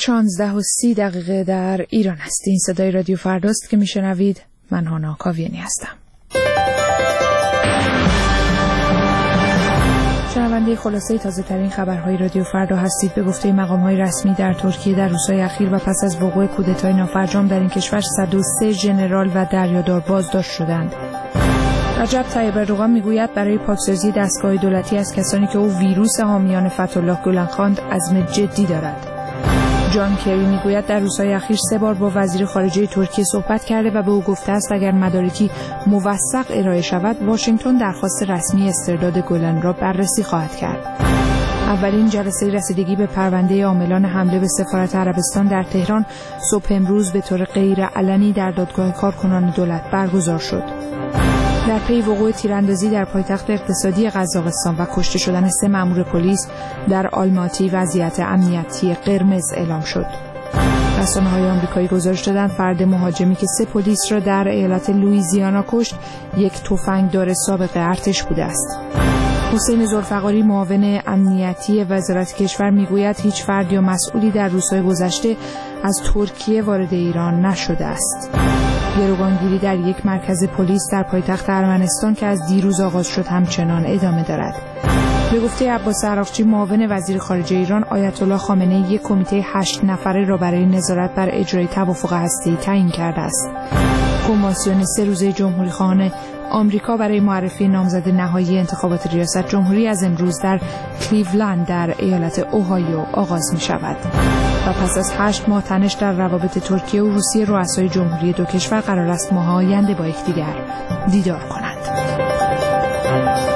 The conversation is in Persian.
16:30 در ایران است. این صدای رادیو فرداست که میشنوید. من هانا کاویانی هستم. شنونده خلاصه تازه ترین خبرهای رادیو فردا هستید. به گفته مقام‌های رسمی در ترکیه در روزهای اخیر و پس از وقوع کودتای نافرجام در این کشور 103 ژنرال و دریادار بازداشت شدند. رجب طیب اردوغان میگوید برای پاکسازی دستگاه دولتی از کسانی که او ویروس حامیان فتح‌الله گلن خواند عزم جدی دارد. جان کری میگوید در روزهای اخیر 3 بار با وزیر خارجه ترکیه صحبت کرده و به او گفته است اگر مدارکی موثق ارائه شود واشنگتن درخواست رسمی استرداد گلن را بررسی خواهد کرد. اولین جلسه رسیدگی به پرونده عاملان حمله به سفارت عربستان در تهران صبح امروز به طور غیر علنی در دادگاه کارکنان دولت برگزار شد. در پی وقوع تیراندازی در پایتخت اقتصادی قزاقستان و کشته شدن 3 مأمور پلیس در آلماتی وضعیت امنیتی قرمز اعلام شد. رسانه‌های آمریکایی گزارش دادند فرد مهاجمی که 3 پلیس را در ایالت لوئیزیانا کشت یک تفنگدار سابق ارتش بوده است. حسین ذوالفقاری معاون امنیتی وزارت کشور میگوید هیچ فرد یا مسئولی در روزهای گذشته از ترکیه وارد ایران نشده است. گروگانگیری در یک مرکز پلیس در پایتخت ارمنستان که از دیروز آغاز شد همچنان ادامه دارد. به گفته عباس عراقچی معاون وزیر خارجه ایران، آیت الله خامنه‌ای یک کمیته 8 نفره را برای نظارت بر اجرای توافق هسته‌ای تعیین کرده است. کنوانسیون 3 روزه جمهوری‌خواهان آمریکا برای معرفی نامزد نهایی انتخابات ریاست جمهوری از امروز در کلیولند در ایالت اوهایو آغاز می شود و پس از 8 ماه تنش در روابط ترکیه و روسیه رؤسای جمهوری دو کشور قرار است ماه‌های آینده با یکدیگر دیدار کنند.